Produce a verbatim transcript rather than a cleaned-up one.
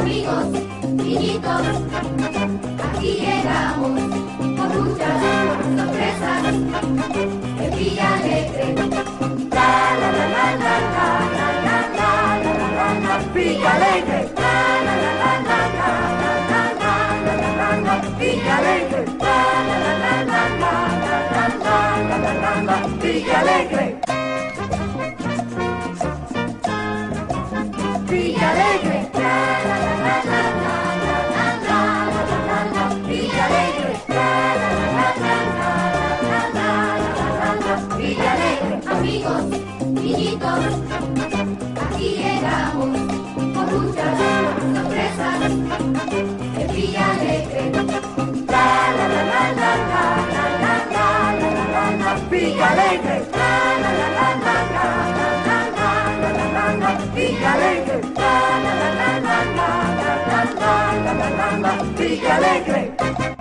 amigos, niñitos, aquí llegamos con muchas sorpresas en Villa Alegre. La la la la la la la la la la la la Villa Alegre. La la la la la la la la la la la Villa Alegre. La la la la la la la la la la la Villa Alegre. Villa Alegre. La la la la la la la la la la Villa Alegre. La la la la la la la la Villa Alegre. Amigos, niñitos, aquí llegamos con muchas sorpresas en Villa Alegre. La la la la la la la la la la la Villa Alegre. La la la la la la la la la la Villa Alegre. La la la la la la la la la la Villa Alegre.